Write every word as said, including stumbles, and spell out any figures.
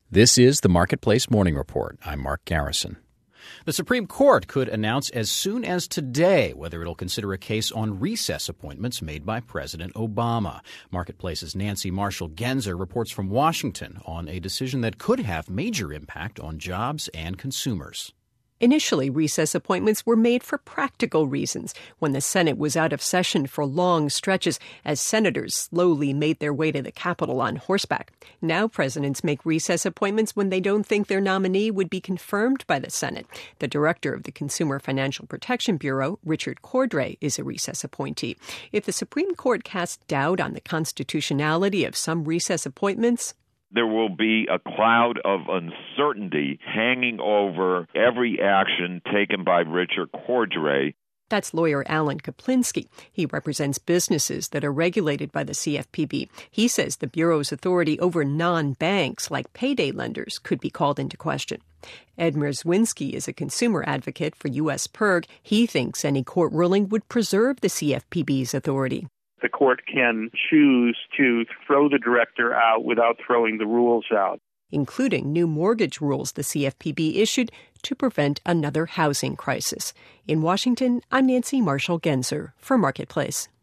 This is the Marketplace Morning Report. I'm Mark Garrison. The Supreme Court could announce as soon as today whether it'll consider a case on recess appointments made by President Obama. Marketplace's Nancy Marshall-Genzer reports from Washington on a decision that could have major impact on jobs and consumers. Initially, recess appointments were made for practical reasons when the Senate was out of session for long stretches as senators slowly made their way to the Capitol on horseback. Now presidents make recess appointments when they don't think their nominee would be confirmed by the Senate. The director of the Consumer Financial Protection Bureau, Richard Cordray, is a recess appointee. If the Supreme Court casts doubt on the constitutionality of some recess appointments, there will be a cloud of uncertainty hanging over every action taken by Richard Cordray. That's lawyer Alan Kaplinsky. He represents businesses that are regulated by the C F P B. He says the Bureau's authority over non-banks like payday lenders could be called into question. Ed Mierzwinski is a consumer advocate for U S P I R G. He thinks any court ruling would preserve the C F P B's authority. The court can choose to throw the director out without throwing the rules out, including new mortgage rules the C F P B issued to prevent another housing crisis. In Washington, I'm Nancy Marshall-Genzer for Marketplace.